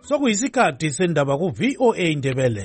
Sokuyisikhathi sendaba ku-VOA Indebele.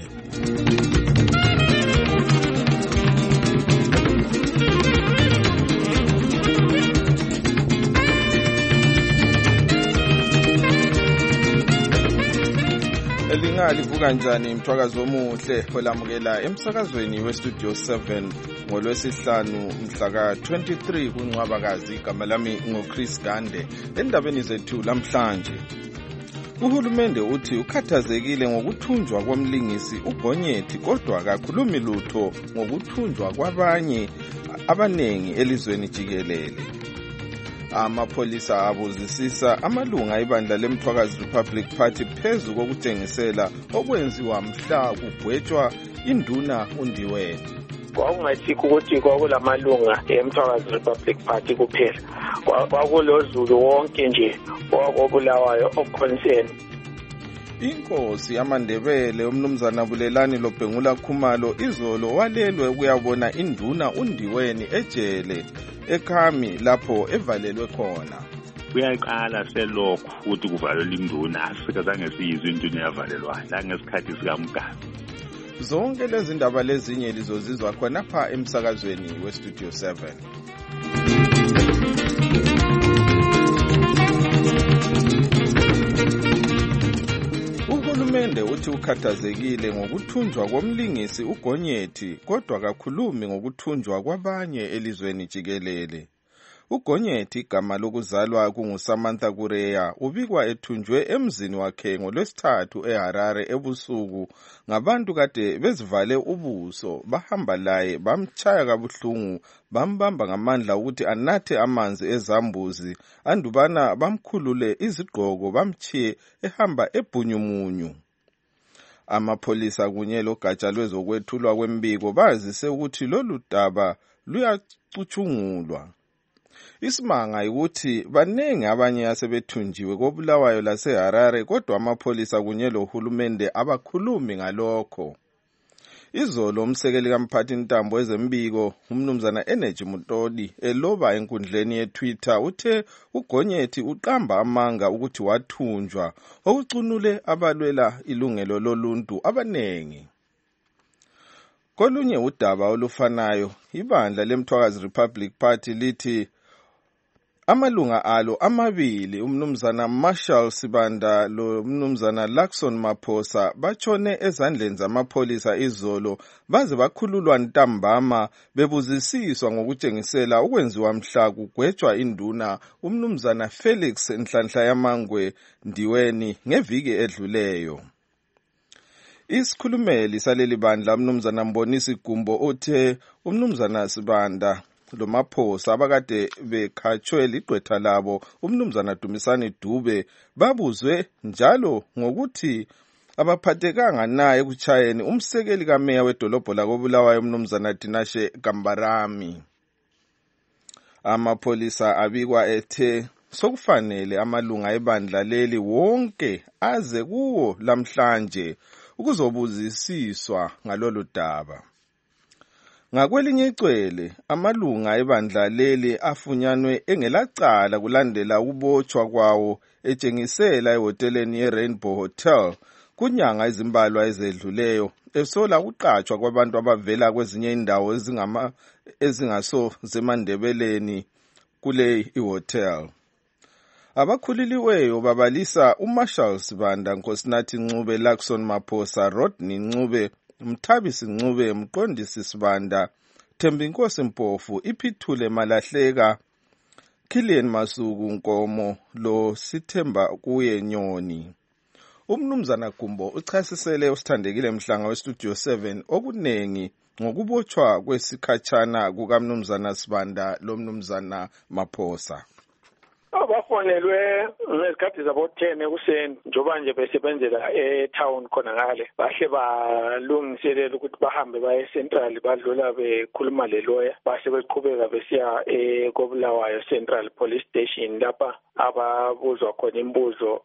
Livuka njani mthwakazi omuhle olamukela emsakazweni weStudio 7 ngolwesihlanu mhla ka-23 kuNcwabakazi. Igama lami ngoChris Gande. Endabeni zethu lamhlanje, uhulumende uthi ukhathazekile ngokuthunjwa komlingisi uGonyethi kodwa akakhulumi lutho ngokuthunjwa kwabanye abanengi elizweni jikelele. Amapholisa abuzisisa amalunga ibandla leMthwakazi Republic Party phezu kokutshengisela okwenziwa mhla kugwetshwa induna uNdiweni. Kwakungayisikho ukuthi kwakulamalunga eMthwakazi Republic Party kuphela, kwakulozulu wonke nje owakobulawayo oconcern. Inkosi yamaNdebele umnumzana Bulelani Lobhengula Khumalo izolo walelwe ukuyabona induna uNdiweni ejele eKhami lapho evalelwe khona. Kuyayiqala selokhu ukuthi kuvalelwe induna, asikazange siyizwe induna yavalelwa la ngesikhathi sikaMgaba. Zonke lezi ndaba lezinye lizozizwa khona pha emsakazweni weStudio 7. Uhulumende uthi ukhathazekile ngokuthunjwa komlingisi uGonyethi kodwa akakhulumi ngokuthunjwa kwabanye elizweni jikelele. uGonyethi igama lokuzalwa kunguSamantha Kureya ubikwa ethunjwe emzini wakhe ngolwesithathu eHarare ebusuku ngabantu kade bezivale ubuso, bahamba laye bamchaya kabuhlungu, bambamba ngamandla ukuthi anathe amanzi ezambuzi andubana bamkhulule izigqoko bamchiye ehamba ebhunyumunyu. Amapholisa kunye logatsha lwezokwethulwa kwembiko bazise ukuthi lolu daba luyacuthungulwa. Isimanga ukuthi banengi abanye asebethunjiwe kobulawayo laseHarare kodwa amapholisa kunye lohulumende abakhulumi ngalokho. Izolo umsekeli kamphathi ntambo ezembiko umnumzana Energy Mutoli eloba enkundleni yeTwitter uthe uGonyethi uqamba amanga ukuthi wathunjwa okucunule abalwela ilungelo loluntu abanengi. Kolunye udaba olufanayo ibandla leMthwakazi Republic Party lithi amalunga alo amabili umnumzana Marshall Sibanda lo umnumzana Lakson Maphosa batshone ezandleni zamapholisa izolo baze bakhululwa ntambama bebuzisiswa ngokutshengisela ukwenziwa mhla kugwetshwa induna umnumzana Felix Nhlanhla Yamangwe Ndiweni ngeviki edluleyo. Isikhulumeli saleli bandla umnumzana Mbonisi Gumbo uthe umnumzana Sibanda lo maphosa abakade bekhatshwe ligqwetha labo umnumzana Dumisani Dube babuzwe njalo ngokuthi abaphathekanga naye ekuchayeni umsekeli kameya wedolobho lakobulawayo umnumzana Tinashe Gambarami. Amapholisa abikwa ethe sokufanele amalunga ebandla leli wonke aze kuwo lamhlanje ukuzobuzisiswa ngalolu daba. Ngakwelinye icele amalunga ebandla leli afunyanwe engelacala kulandela ukubotshwa kwawo etshengisela ehoteleni yeRainbow Hotel kunyanga ezimbalwa ezedluleyo esola ukuqatshwa kwabantu abavela kwezinye indawo ezingaso zeMandebeleni kule ihotel. Abakhuliliweyo babalisa uMarshall Sibanda, Nkosinathi Ncube, Lakson Maphosa, Rodney Ncube, Mthabisi Ncube, Mqondisi Sibanda, Thembinkosi Mpofu, Iphithule Malahleka, Kilian Masuku Nkomo lo Sithemba kuye Nyoni. Umnumzana Gumbo uchasisele usithandekile mhlanga weStudio 7 okunengi ngokubotshwa kwesikhatshana kukamnumzana Sibanda lo mnumzana Maphosa. Bafonelwe ngezikhathi zabo 10 ekuseni njoba nje besebenzela etown khona ngale, bahle balungiselela ukuthi bahambe baye eCentral badlula bekhuluma leloya bahle beqhubeka besiya eKobulawayo Central Police Station lapha ababuzwa khona imibuzo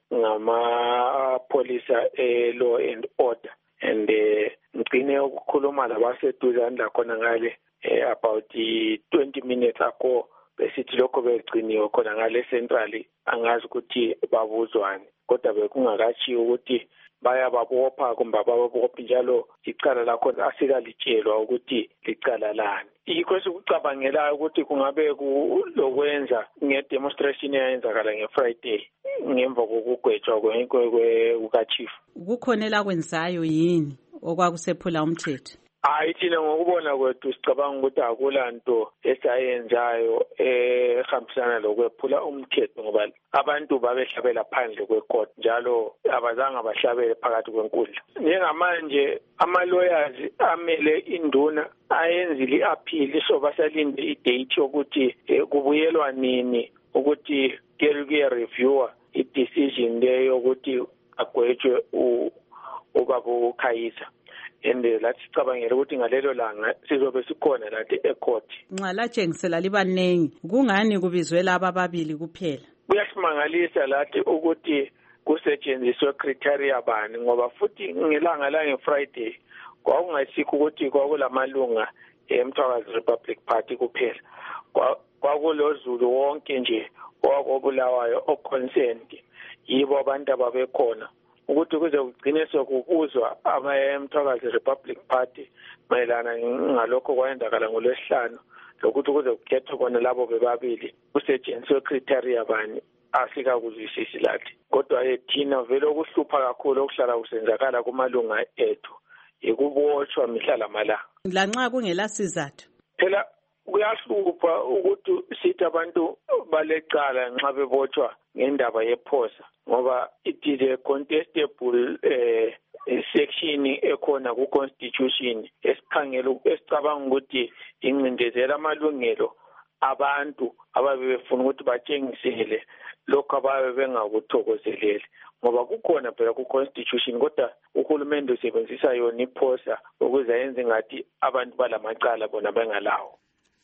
ngamapolisa law and order and ngicine ukukhuluma labaseduzane la khona ngale about 20 minutes ago besithi lokho begciniwe khona ngale central angazi ukuthi babuzwane kodwa bekungakatshiwo ukuthi bayababopha kumbe ababophi njalo icala lakhona asikalitshelwa ukuthi licala lani. Yikho sikucabangela ukuthi kungabe kulokwenza ngedemonstration eyenzakala ngeFriday ngemva kokugwetshwa kukachief. Kukhonela kwenzayo yini okwakusephula umthetho? Hayi thina ngokubona kwethu sicabanga ukuthi akulanto esayenzayo ehambisana lokwephula umthetho ngoba abantu babehlabela phandle kwecourt njalo abazange bahlabele phakathi kwenkundla. Njengamanje ama-lawyers amele induna ayenzile i-appeal so basalinde i-date yokuthi kubuyelwa nini ukuthi kuye-reviewer i-decision leyo ukuthi agwetshwe ubaba uKhayisa. Lathi sicabangela ukuthi ngalelo langa sizobe sikhona lathi ecourt. Nxa latshengisela libanengi kungani kubizwe laba ababili kuphela? Kuyasimangalisa lathi ukuthi kusetshenziswe criteria bani ngoba futhi ngelanga langeFriday kwakungasikho ukuthi kwakulamalunga eMthwakazi Republic Party kuphela. Kwakulozulu wonke nje owakobulawayo oconcerned yibo abantu ababekhona ukuthi kuze kugcine sokubuzwa abayeMthwakazi Republic Party mayelana ngalokho kwayenzakala ngoLwesihlanu lokuthi kuze kukhethwe kona labo bebabili kusetshenziswe criteria bani asikakuzwisisi lathi. Kodwa thina vele okuhlupha kakhulu okuhlala kusenzakala kumalunga ethu ikubotshwa mihla lamalanga. Lanxa kungela sizathu. Phela kuyahlupha ukuthi sithi abantu balecala nxa bebotshwa ngendaba yephosa ngoba it is a contestable section ekhona ku-constitution esicabanga ukuthi incindezela amalungelo abantu ababe befuna ukuthi batshengisele lokho ababe bengakuthokozeleli ngoba kukhona phela ku-constitution kodwa uhulumende usebenzisa yona iphosa ukuze yenze ngathi abantu balamacala bona bengalawo.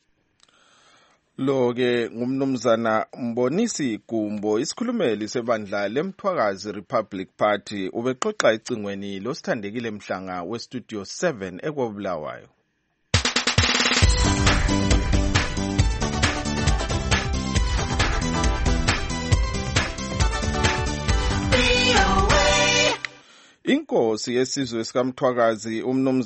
Lo-ke ngumnumzana Mbonisi Gumbo, isikhulumeli sebandla leMthwakazi Republic Party, ubexoxa ecingweni loSithandekile Mhlanga weStudio 7 eKobulawayo. Inkosi yesizwe sikaMthwakazi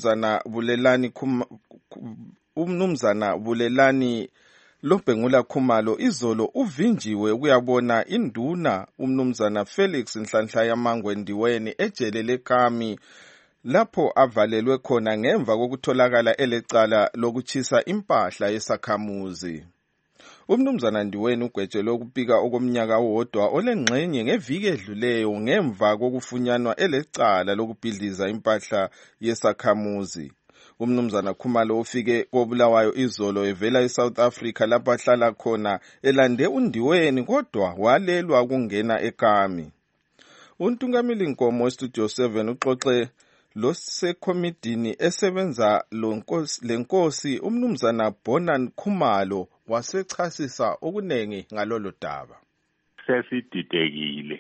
umnumzana Bulelani Lobhengula Khumalo izolo uvinjiwe ukuyabona induna umnumzana Felix Nhlanhla Yamangwe Ndiweni ejele leKami lapho avalelwe khona ngemva kokutholakala elecala lokuchisa impahla yesakhamuzi. Umnumzana Ndiweni ugwetshelwe ukupika okomnyaka owodwa olengxenye ngeviki edluleyo ngemva kokufunyanwa elecala lokubhidliza impahla yesakhamuzi. Umnumzana Khumalo ufike koBulawayo izolo evela eSouth Africa lapho ahlala khona elande uNdiweni kodwa walelwa ukungena eKami. Untungamili Nkomo weStudio 7 uxoxe losekomidini esebenza lenkosi umnumzana Bonan Khumalo wasechasisa okunengi ngalolo daba. Sesididekile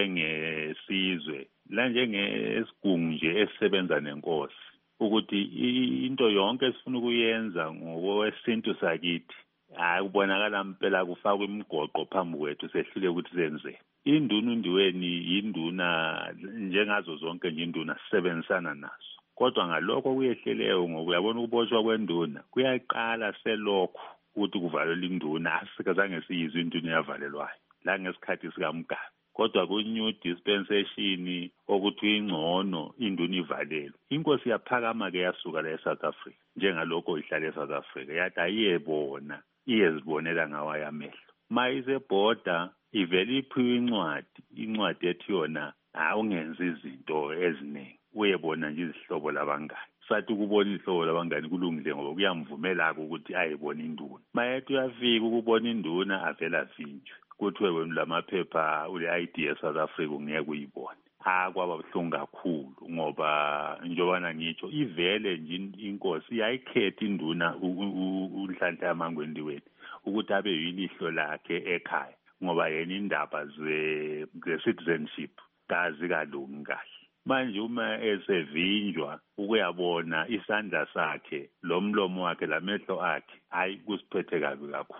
njengesizwe la njengesigungu nje esisebenza nenkosi ukuthi into yonke esifuna ukuyenza ngokwesintu sakithi kubonakala impela kufakwa imigoqo phambi kwethu sehlule ukuthi senze. Induna uNdiweni yinduna njengazo zonke nje induna sisebenzisana nazo kodwa ngalokho kuyehleleyo ngokuyabona ukubotshwa kwenduna kuyaqala selokho ukuthi kuvalelwe induna asikazange siyizwe induna yavalelwayo la ngesikhathi sikaMgabe kodwa ku-new dispensation okuthi ingcono induna ivalelwe. Inkosi yaphakama-ke yasuka la eSouth Africa njengalokho ihlala eSouth Africa yathi ayiyebona iyezibonela ngawayo amehlo. Ma isebhoda ivele iphiwe incwadi ethi yona ungenzi izinto eziningi uyebona nje izihlobo labangani. Sathi ukubona izihlobo labangani kulungile ngoba kuyamvumela ukuthi ayibone induna. Mayethi uyafika ukubona induna avela avinjwe kuthiwe wena lamaphepha ule-ID eSouth Africa ungeke uyibone. Kwaba buhlungu kakhulu ngoba njobana ngitsho ivele nje inkosi yayikhetha induna uNhlanhla Yamangwe Ndiweni ukuthi abe yilihlo lakhe ekhaya ngoba yena indaba ze-citizenship kazi kalungi kahle. Manje uma esevinjwa ukuyabona isandla sakhe lo mlomo wakhe lamehlo akhe hayi kusiphethe kabi kakhulu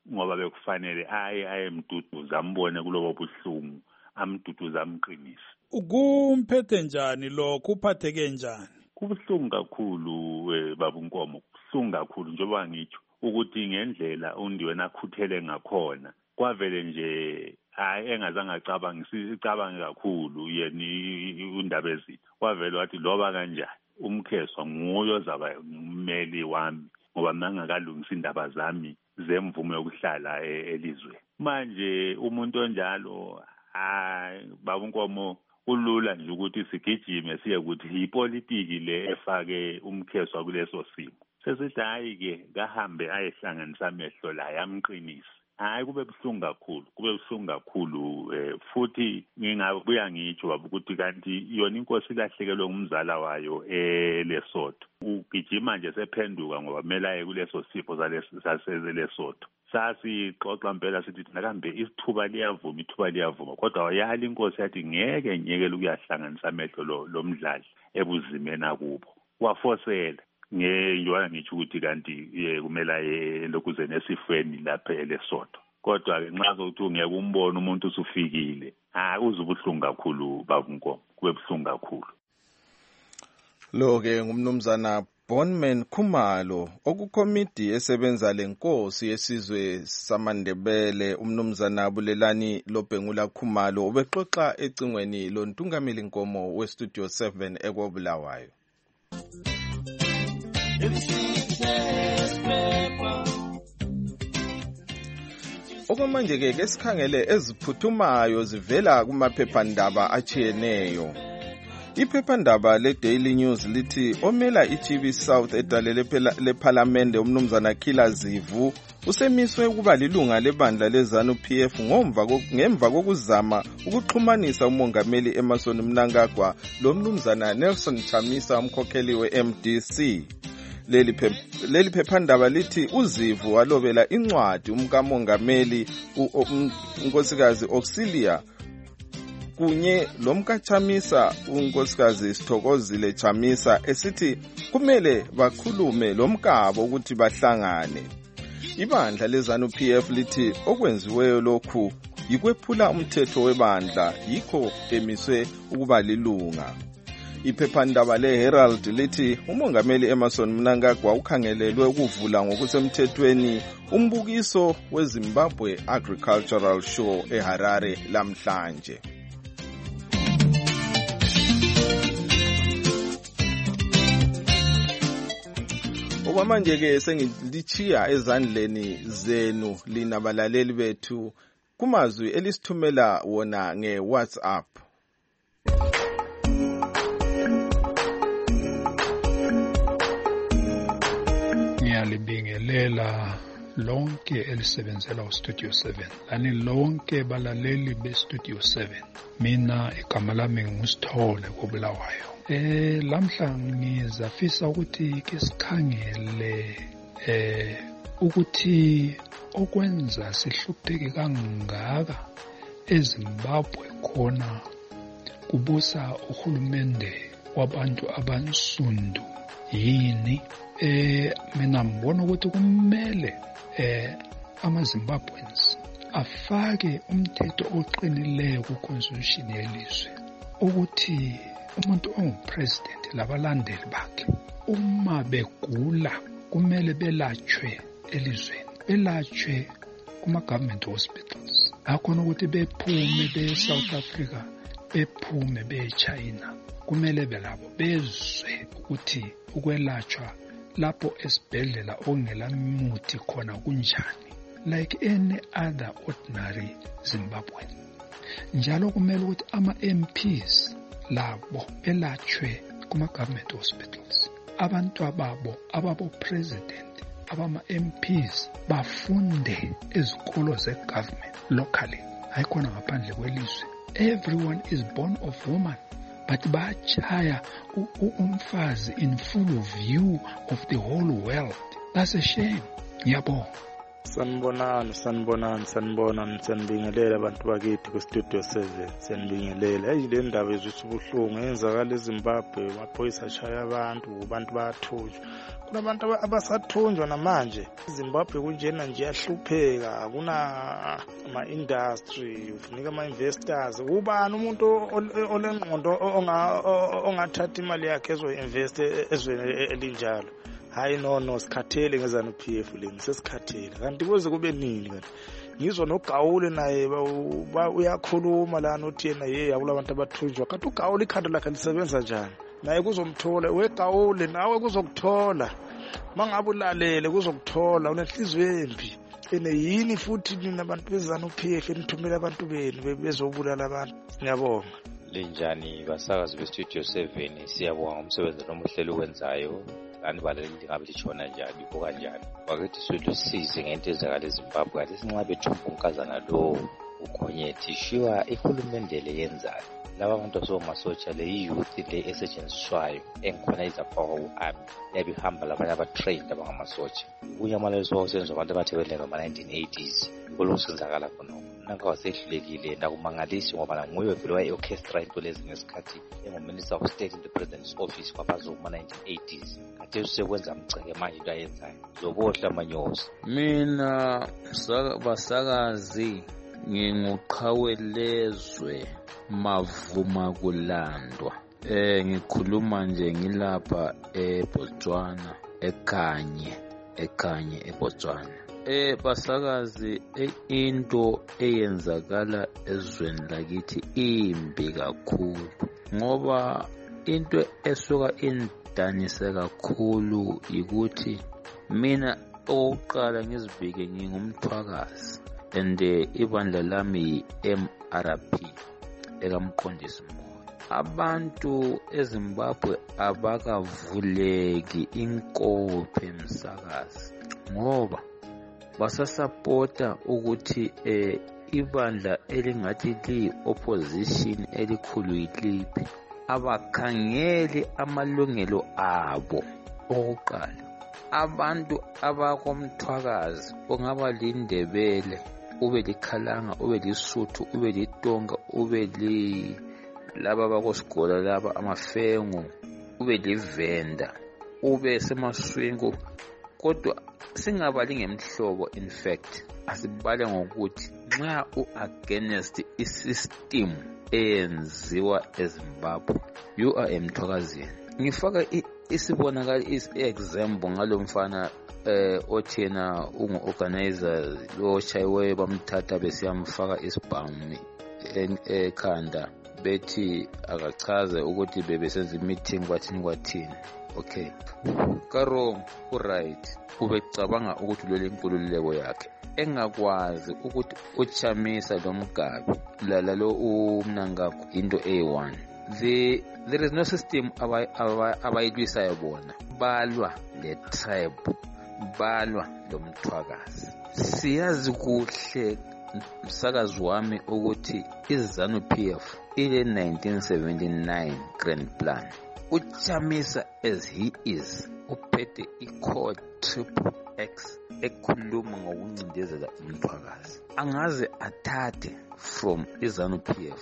ngoba bekufanele aye emduduza ambone kulobo buhlungu amduduza amqinise. Kumphethe njani lo, kuphatheke njani? Kubuhlungu kakhulu baba uNkomo, kubuhlungu kakhulu njengoba ngitsho ukuthi ngendlela uNdiwe nakhuthele ngakhona kwavele nje hayi engazange acabange kakhulu yena undaba ezitha. Kwavele wathi loba kanjani uMkheswa nguye ozaba ummeli wami ngoba mina ngakalungisa indaba zami zemvumo yokuhlala elizweni. Manje umuntu onjalo baba uNkomo ulula nje ukuthi sigijime siye ukuthi ipolitiki le efake uMkheswa kuleso simo. Sesithi hayi-ke kahambe ayehlanganisa amehlo la yamqinisa. Hayi kube buhlungu kakhulu futhi ngingabuya ngitsho baba ukuthi kanti yona inkosi ilahlekelwe ngumzala wayo eLesotho. Ugijima nje sephenduka ngoba kumele aye kuleso sipho saseLesotho. Sasixoxa impela sithi thina kambe ithuba liyavuma kodwa wayala inkosi yathi ngeke nyekele ukuyahlanganisa amehlo lomdlali ebuzimeni akubo. Wafosela njengoba ngitsho ukuthi kanti kumele aye lokhuze nesifweni lapha eLesotho. Kodwa-ke nxa zokuthi ungeke umbone umuntu usufikile uzubuhlungu kakhulu baba uNkomo, kube buhlungu kakhulu. Lo-ke ngumnumzana Bonman Khumalo okukomidi esebenza lenkosi yesizwe samaNdebele. Umnumzana Bulelani Lobhengula Khumalo ubexoxa ecingweni lontungameli Nkomo weStudio 7 eKobulawayo. Okwamanje-ke kesikhangele eziphuthumayo zivela kumaphephandaba achiyeneyo. Iphephandaba le-Daily News lithi omela iChibi South edale lephalamende umnumzana Khila Zivu usemiswe ukuba lilunga lebandla leZANU-PF ngemva kokuzama ukuxhumanisa umongameli Emmerson Mnangagwa lomnumzana Nelson Chamisa umkhokheli we-MDC. Leli phephandaba lithi uZivu walobela incwadi umkamongameli unkosikazi Auxilia kunye lomkachamisa unkosikazi Sithokozile Chamisa esithi kumele bakhulume lomkabo ukuthi bahlangane. Ibandla leZANU-PF lithi okwenziweyo lokhu yikwephula umthetho webandla yikho emiswe ukuba lilunga. Iphephandaba leHerald lithi umongameli Emmerson Mnangagwa ukhangelelwe ukuvula ngokusemthethweni umbukiso weZimbabwe Agricultural Show eHarare lamhlanje. Okwamanje-ke sengilichiya ezandleni zenu lina balaleli bethu kumazwi elisithumela wona ngeWhatsApp. Ngiyalibingelela lonke elisebenzela uStudio 7 lani lonke balaleli beStudio 7. Mina igama lami nguSithole Kobulawayo. Lamhla ngizafisa ukuthi ke sikhangele ukuthi okwenza sihlupheke kangaka eZimbabwe khona kubusa uhulumende wabantu abansundu yini. Mina ngibona ukuthi kumele amaZimbabweans afake umthetho oqinileyo ku-constitution yelizwe ukuthi umuntu ongupresident labalandeli bakhe uma begula kumele belatshwe elizweni, belatshwe kuma-government hospitals. Akhona ukuthi bephume be-South Africa, bephume be-China, kumele belabo bezwe ukuthi ukwelatshwa lapho esibhedlela ongela muthi khona kunjani, like any other ordinary Zimbabwean. Njalo kumele ukuthi ama-MPs labo belatshwe kuma-government hospitals. Abantu ababo president, abama-MPs bafunde ezikolo ze-government locally, hayikhona ngaphandle kwelizwe. Everyone is born of woman, but bachaya umfazi in full view of the whole world. That's a shame. Yabo. Sanibonani, siyanibingelela abantu bakithi ku-Studio 7, siyanibingelela. Le ndaba ezwisa ubuhlungu yenzakala eZimbabwe, amaphoyisa ashaya abantu bayathunjwa. Kunabantu abasathunjwa namanje. eZimbabwe kunjena nje yahlupheka, kuna ama-industry, ufunika ama-investors. Ubani umuntu olengqondo ongathatha imali yakhe ezo-invest ezweni elinjalo? Hayi no sikhathele ngeZANU-PF leni sesikhathele. Kanti kuze kube nini kanti? Ngizwa noGawule naye uyakhuluma lana uthi yena akulabantu abathunjwa. Kanti uGawule ikhanda lakhe lisebenza njani? Naye kuzomthola weGawule, nawe kuzokuthola. Mangabe ulalele kuzokuthola, unenhliziyo embi. Yini futhi nina abantu beZANU-PF enithumela abantu benu bezobulala abantu? Ngiyabonga. Linjani basakazi beStudio 7, siyabonga umsebenzi nomuhlelo wenzayo. Lani baleli ngabe litshona njani ibo kanjani? Wakithi silusize ngento ezakala eZimbabwe. Ati sinxa bethumba unkazana lo ukhonyethi shiwa ihulumende le yenzayo. Laba abantu asomasotsha le youth le esetshenziswayo engikhona izapower uarmy yabihamba labanye abatrained abangamasotsha. Kunyamalaliswa usenzo abantu abathebeleka ngama-1980s. Kulusenzakala khona. Nanka wasehlulekile ndakumangalisi ngoba nguye vele waye-orchestra into lezi ngesikhathi engu-Minister of State in the President's Office kwabazo kuma-1980s. Kade usekwenza mceke manje into ayenzayo. Zobohla manyosi. Mina basakazi nginguqhawelezwe Mavuma Kulandwa. Ngikhuluma nje ngilapha eBotswana, eKanye eBotswana. Basakazi into eyenzakala ezweni lakithi imbi kakhulu ngoba into esuka indanise kakhulu ukuthi mina oqala ngizibike ngingumthwakazi and ibandla lami MRP ekamqondisi moya. Abantu eZimbabwe abakavuleki inkophe msakazi ngoba basasapota ukuthi ibandla elingathi li-opposition elikhulu yiliphi abakhangeli amalungelo abo. Okuqala, abantu abakomthwakazi ongaba lindebele, ube likhalanga, ube lisuthu, ube litonga, ube laba bakosigola laba amafengu, ube livenda, ube semaswingo. Kodwa singabali ngemhlobo, in fact asibale ngokuthi nxa u-against isystem eyenziwa eZimbabwe you are emthwakazini. Ngifaka isibonakala example ngalo mfana othena ungu-organizer lo chayiwe bamthatha besiyamfaka isibhamu ekhanda bethi akachaze ukuthi bebesenza meeting kwathini. Okay, Karo right, ubecabanga ukuthi lo lenkululeko yakhe engakwazi ukuthi uchamisa lo mgabi lo umnangakho into A1. There is no system abayilwisayo bona, balwa le tribe, balwa lo mthwakazi. Siyazi kuhle msakazi wami ukuthi iZANU-PF ile 1979 grand plan. Uchamisa as he is uphethe i-code XXX ekhuluma ngokuncindezela umthwakazi. Angaze athathe from iZANU-PF.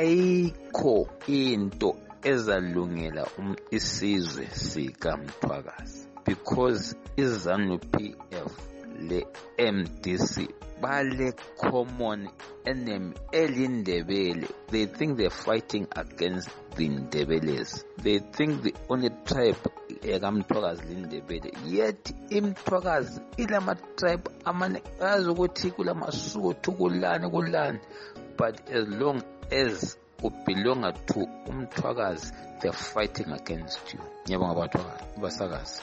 Ayikho into ezalungela isizwe sikamthwakazi because iZANU-PF le MDC bale common enemy elindebele. They think they're fighting against the Ndebeles. They think the only tribe ekamthwakazi lindebele, yet imthwakazi ilama tribe amane azi ukuthi kulamasuthu kulani, but as long as you belong to umthwakazi, they're fighting against you. Ngiyabonga abathwakazi basakazi.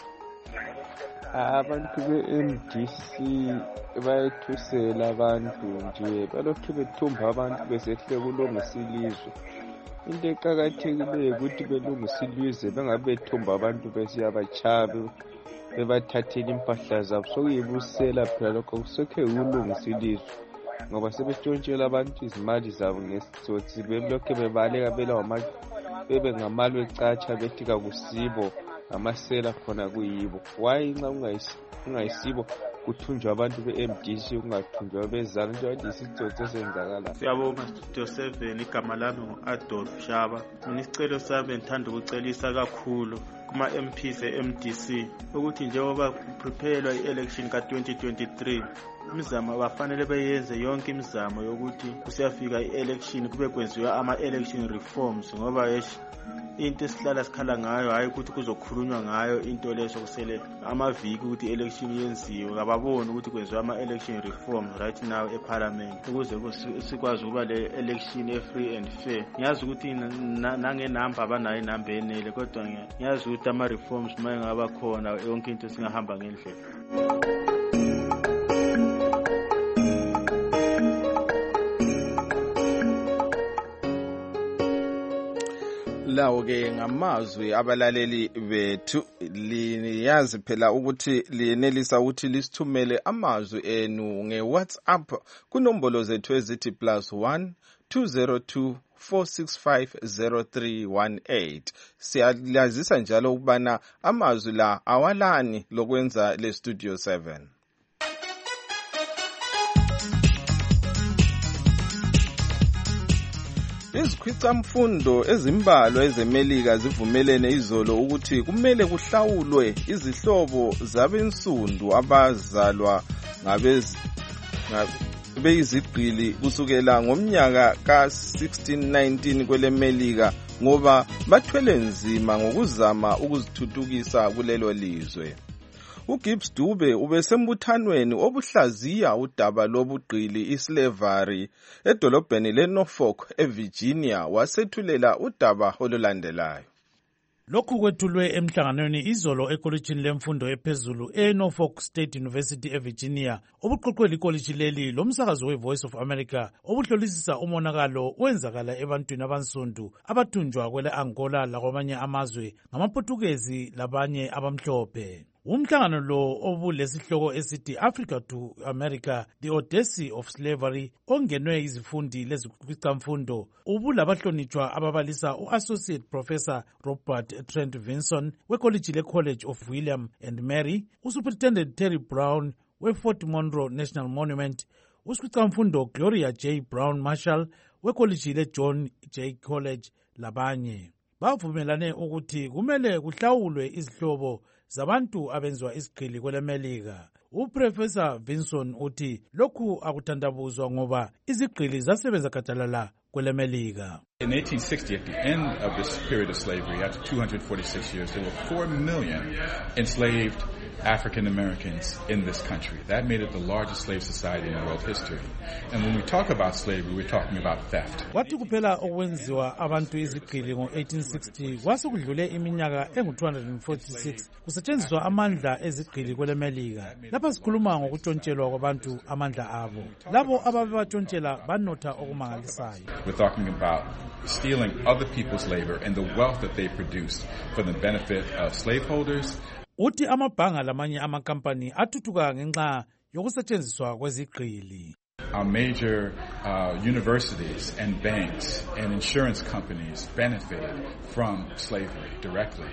Abantu be-MDC bayethusela abantu nje, balokhu bethumba abantu besehle kulungisa ilizwe. Into eqakathekileyo ukuthi belungisa ilizwe, bengabe bethumba abantu besiyabachabe bebathathela impahla zabo. Sokuyibusela phela lokho, kusekhe ukulungisa ilizwe ngoba sebetshontshela abantu izimali zabo ngesitsotsi, belokhu bebaleka bebe ngamalo ecatsha bethi kakusibo amasela khona kuyibo. Why nxa ungayisibo kuthunjwa abantu be-MDC kungathunjwa bezana njengoba isitsotsi esenzakala. Siyabonga Studio 7, igama lami ngu-Adolf Shaba. Mina isicelo sami ngithanda ukucelisa kakhulu kuma-MPs e-MDC ukuthi njengoba kuprephelwa i-election ka-2023 imizamo bafanele beyenze yonke imizamo yokuthi kusiyafika i-election kube kwenziwa ama-election reforms ngoba into esihlala sikhala ngayo hayi ukuthi kuzokhulunywa ngayo into leso kusele amaviki ukuthi election yenziwe ababoni ukuthi kwenziwa ama-election reforms right now eparliament ukuze sikwazi ukuba le election e-free and fair. Ngiyazi ukuthi nangenamba abanayo inamba enele kodwa ngiyazi ukuthi ama-reforms uma engaba khona yonke into singahamba ngendlela. Lawo ke ngamazwi abalaleli bethu liyazi phela ukuthi liyenelisa ukuthi lisithumele amazwi enu ngeWhatsApp kunombolo zethu ezithi +1 202 4650318. Siyalazisa njalo ukubana amazwi la awalani lokwenza le Studio 7. Izikhwicamfundo ezimbalwa ezemelika zivumelene izolo ukuthi kumele kuhlawulwe izihlobo zabensundu abazalwa beyizigqili kusukela ngomnyaka ka-1619 kwelemelika ngoba bathwele nzima ngokuzama ukuzithuthukisa kulelo lizwe. uGibbs Dube ubesembuthanweni obuhlaziya udaba lobugqili islavery edolobheni leNorfolk eVirginia wasethulela udaba olulandelayo. Lokhu kwethulwe emhlanganweni izolo ekolejini lemfundo ephezulu eNorfolk State University eVirginia obuqoqwe likoliji leli lomsakazo weVoice of America obuhlolisisa umonakalo wenzakala ebantwini abansundu abathunjwa kwele Angola lakwamanye amazwe ngamaPortuguese labanye abamhlophe. Umhlangano lo obulesihloko esithi Africa to America, the Odyssey of Slavery ongenwe izifundi lezikhwicamfundo ubulabahlonitshwa ababalisa u-Associate Professor Robert Trent Vinson wekoliji le-College of William and Mary, uSuperintendent Terry Brown we-Fort Monroe National Monument, usikhwicamfundo Gloria J. Brown Marshall wekoliji le-John J. College labanye. Bavumelane ukuthi kumele kuhlawulwe izihlobo zabantu abenziwa isigqili kwelemelika. Uprofessor Vinson uthi lokhu akuthandabuzwa ngoba izigqili zasebenza gadalala kwelemelika. In 1860, at the end of this period of slavery, after 246 years, there were 4 million enslaved African Americans in this country. That made it the largest slave society in world history. And when we talk about slavery, we're talking about theft. Kwathi kuphela okwenziwa abantu izigqili ngo-1860 kwasekudlule iminyaka engu-246 kusetshenziswa amandla ezigqili kwelemelika. Lapha sikhuluma ngokuntshontshelwa kwabantu amandla abo. Labo ababebatshontshela banotha okumangalisayo. We're talking about stealing other people's labor and the wealth that they produce for the benefit of slaveholders. Uthi amabhanga lamanye amakampani athuthuka ngenxa yokusetshenziswa kwezigqili. Our major universities and banks and insurance companies benefited from slavery directly.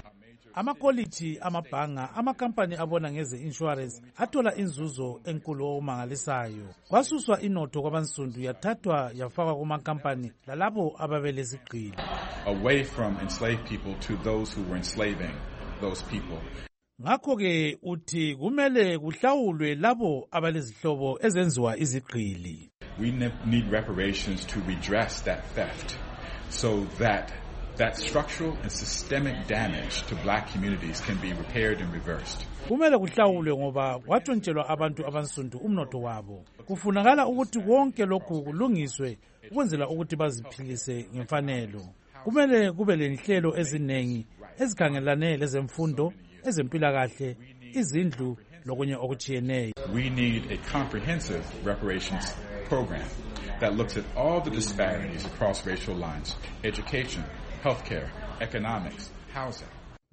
Amakoliji, amabhanga, amakampani abona ngeze insurance athola inzuzo enkulu omangalisayo. Kwasuswa inotho kwabansundu yathathwa yafakwa kumakampani lalabo ababelezigqili. Away from enslaved people to those who were enslaving those people. Ngakho ke uthi kumele kuhlawulwe labo abalezihlobo ezenziwa izigqili. We need reparations to redress that theft so that structural and systemic damage to black communities can be repaired and reversed. Kumele kuhlawulwe ngoba kwatshontshela abantu abansundu umnotho wabo. Kufunakala ukuthi konke lokhu kulungiswe ukwenzela ukuthi baziphilise ngemfanelo. Kumele kube lenhlelo ezinengi ezikhangelane lezemfundo, ezempilakahle, izindlu lokunye okuchiyeneyo. We need a comprehensive reparations program that looks at all the disparities across racial lines: education, healthcare, economics, housing.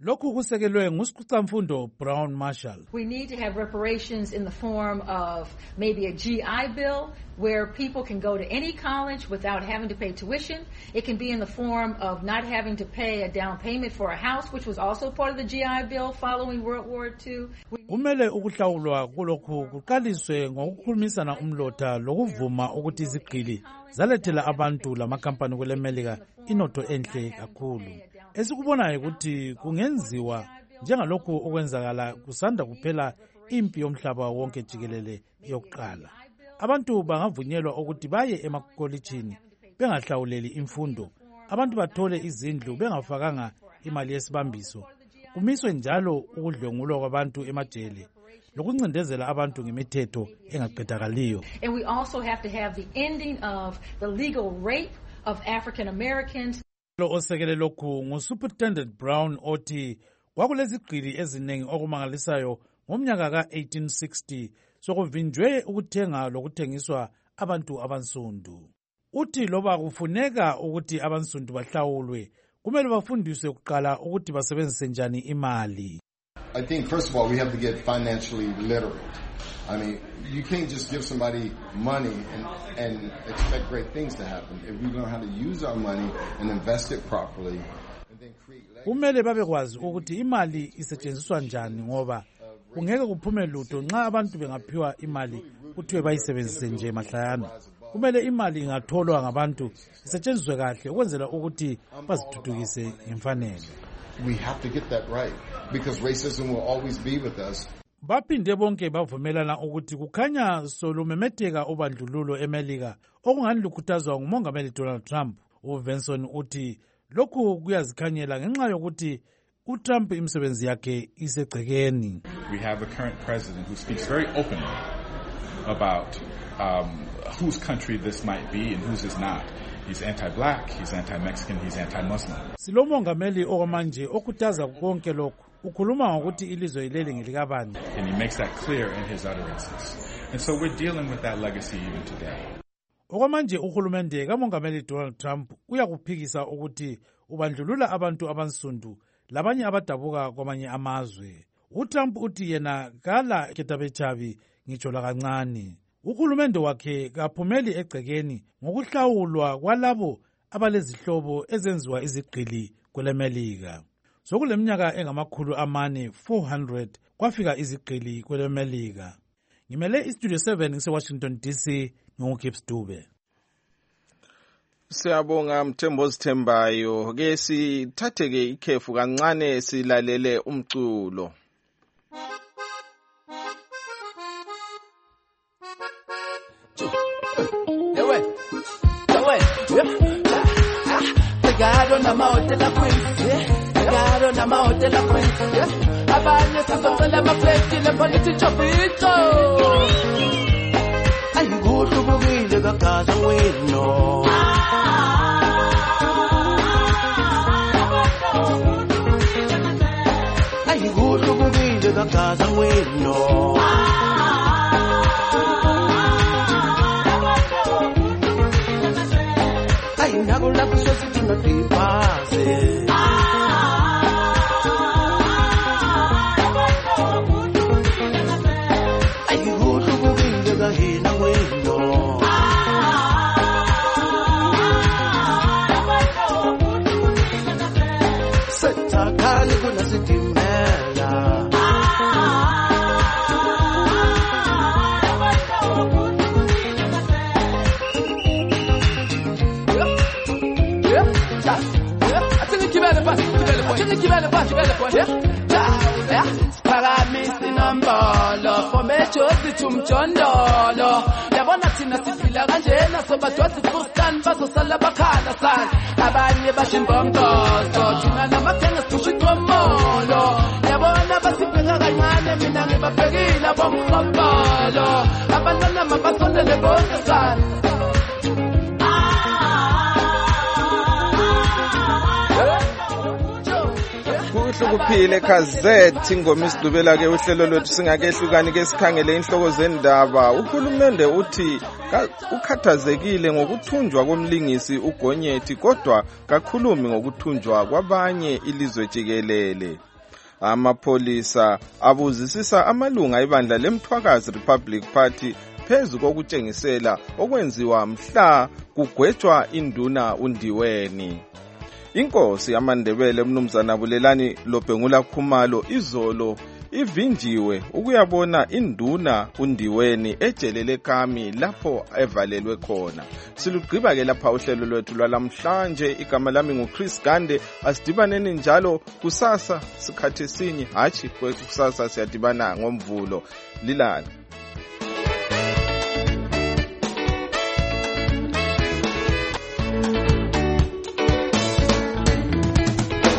Lokhu kusekelwe nguSikhutsamfundo Brown Marshall. We need to have reparations in the form of maybe a GI bill where people can go to any college without having to pay tuition. It can be in the form of not having to pay a down payment for a house, which was also part of the GI bill following World War II. Kumele ukuhlawulwa kulokhu kuqaliswe ngokukhulumisana umlotha lokuvuma ukuthi izigqili zalethela abantu lamakampani kwele Melika inotho enhle kakhulu. Esikubonayo ukuthi kungenziwa njengalokhu okwenzakala kusanda kuphela impi yomhlaba wonke jikelele yokuqala. Abantu bangavunyelwa ukuthi baye emakolitshini bengahlawuleli imfundo. Abantu bathole izindlu bengafakanga imali yesibambiso. Kumiswe njalo ukudlwengulwa kwabantu emajele lokuncindezela abantu ngemithetho engaqedakaliyo. And we also have to have the ending of the legal rape of African Americans. Osekele lokhu nguSuperintendent Brown othi kwakulezigqili eziningi okumangalisayo ngomnyaka ka-1860 sokuvinjwe ukuthenga lokuthengiswa abantu abansundu. Uthi loba kufuneka ukuthi abansundu bahlawulwe kumele bafundiswe kuqala ukuthi basebenzise njani imali. I think first of all we have to get financially literate. I mean, you can't just give somebody money and expect great things to happen. If we learn how to use our money and invest it properly and then create kumele babekwazi ukuthi imali isetshenziswa njani ngoba kungeke kuphume lutho nxa abantu bengaphiwa imali kuthiwe bayisebenzise nje mahlayana. Kumele imali ingatholwa ngabantu isetshenziswe kahle ukwenzela ukuthi bazithuthukise ngemfanelo. We have to get that right because racism will always be with us. Baphinde bonke bavumelana ukuthi kukhanya solumemetheka ubandlululo eMelika okungani lukhuthazwa ngumongameli Donald Trump. uVenson uthi lokhu kuyazikhanyela ngenxa yokuthi uTrump imisebenzi yakhe isegcekeni. We have a current president who speaks very openly about whose country this might be and whose is not. He's anti-black, he's anti-Mexican, he's anti-Muslim. Silomongameli okwamanje okhuthaza konke lokhu. Ukhuluma ngokuthi ilizwe ileli ngelikabani. And he makes that clear in his utterances. And so we're dealing with that legacy even today. Okwamanje uhulumende kamongameli Donald Trump uyakuphikisa ukuthi ubandlulula abantu abansundu labanye abadabuka kwamanye amazwe. uTrump uthi yena kala ketabechabi ngitsho la kancane. Uhulumende wakhe kaphumeli egcekeni ngokuhlawulwa kwalabo abalezihlobo ezenziwa izigqili kweleMelika. Sokuleminyaka engamakhulu amane 400 kwafika izigqili kweleMelika. Ngimele iStudio 7 ngise-Washington DC ngoGibbs Dube. Siyabonga Mthembo Sithembayo. Ke sithatheke ikhefu kancane silalele umculo. Pegado na maote la queen, pegado na maote la queen. Abanye sasocela mafleti le politi chopito. Ayigudu bugile kakaza wino. Ayigudu bugile kakaza wino. Nagula kusosi tunatipaze. Ayigudu bugile gahina wino. Setakali kuna sitimela. Sparamisi nambolo fomechosi tumchondolo yabona thina siphila kanjena sobadosi kustan bazosala bakhala sana abanye bashimbongozo thina namakhenga siphushitwa molo yabona basibheka kancane mina ngibabhekile bomqombolo abantwana mabasondele bonke sana. Kuhlukuphile khazethi ingoma isidubela ke uhlelo lwethu singakehlukani ke sikhangele inhloko zendaba. Uhulumende uthi ukhathazekile ngokuthunjwa komlingisi uGonyethi kodwa kakhulumi ngokuthunjwa kwabanye ilizwe jikelele. Amapholisa abuzisisa amalunga ebandla leMthwakazi Republic Party phezu kokutshengisela okwenziwa mhla kugwetshwa induna uNdiweni. Inkosi yamaNdebele uMnumzana Bulelani Lobhengula Khumalo izolo ivinjiwe ukuyabona induna uNdiweni ejelele Kami lapho evalelwe khona. Silugqiba ke lapha uhlelo lwethu lwalamhlanje. Igama lami nguChris Gande. Asidibaneni njalo kusasa sikhathi sinye, hatshi kusasa siyadibana ngoMvulo. Lilala.